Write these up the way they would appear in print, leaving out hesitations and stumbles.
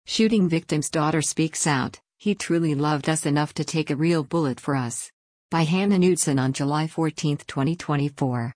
Shooting victim's daughter speaks out, "He truly loved us enough to take a real bullet for us." By Hannah Knudsen on July 14, 2024.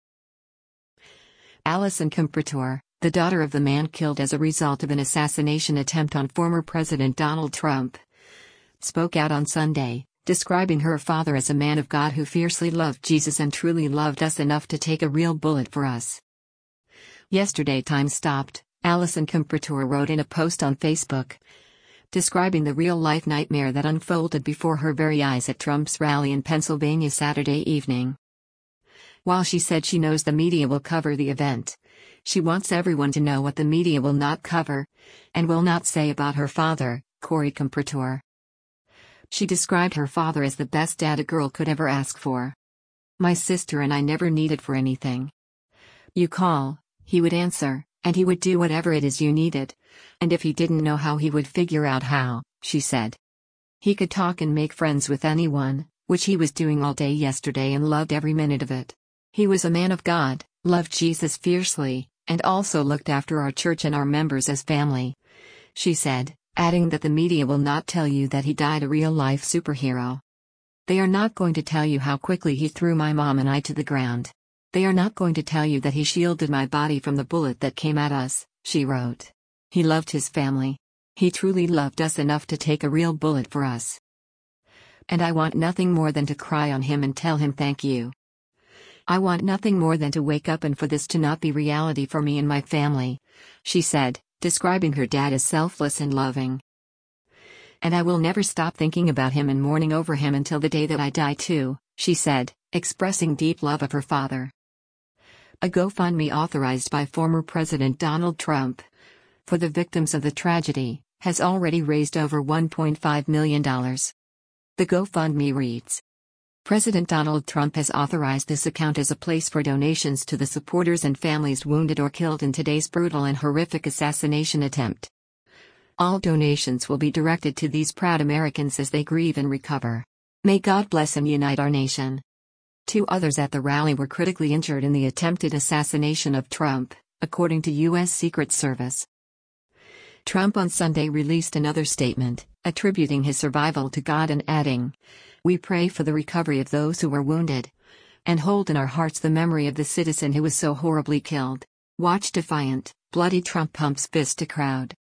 Alison Comperator, the daughter of the man killed as a result of an assassination attempt on former President Donald Trump, spoke out on Sunday, describing her father as a man of God who fiercely loved Jesus and truly loved us enough to take a real bullet for us. Yesterday time stopped, Alison Comperator wrote in a post on Facebook, describing the real-life nightmare that unfolded before her very eyes at Trump's rally in Pennsylvania Saturday evening. While she said she knows the media will cover the event, she wants everyone to know what the media will not cover, and will not say about her father, Corey Comperator. She described her father as the best dad a girl could ever ask for. "My sister and I never needed for anything. You call, he would answer, and he would do whatever it is you needed. And if he didn't know how, he would figure out how," she said. "He could talk and make friends with anyone, which he was doing all day yesterday, and loved every minute of it. He was a man of God, loved Jesus fiercely, and also looked after our church and our members as family," she said, adding that the media will not tell you that he died a real-life superhero. "They are not going to tell you how quickly he threw my mom and I to the ground. They are not going to tell you that he shielded my body from the bullet that came at us," she wrote. "He loved his family. He truly loved us enough to take a real bullet for us. And I want nothing more than to cry on him and tell him thank you. I want nothing more than to wake up and for this to not be reality for me and my family," she said, describing her dad as selfless and loving. "And I will never stop thinking about him and mourning over him until the day that I die too," she said, expressing deep love of her father. A GoFundMe authorized by former President Donald Trump for the victims of the tragedy has already raised over $1.5 million. The GoFundMe reads, "President Donald Trump has authorized this account as a place for donations to the supporters and families wounded or killed in today's brutal and horrific assassination attempt. All donations will be directed to these proud Americans as they grieve and recover. May God bless and unite our nation." 2 others at the rally were critically injured in the attempted assassination of Trump, according to U.S. Secret Service. Trump on Sunday released another statement, attributing his survival to God and adding, "We pray for the recovery of those who were wounded, and hold in our hearts the memory of the citizen who was so horribly killed." Watch defiant, bloody Trump pumps fist to crowd.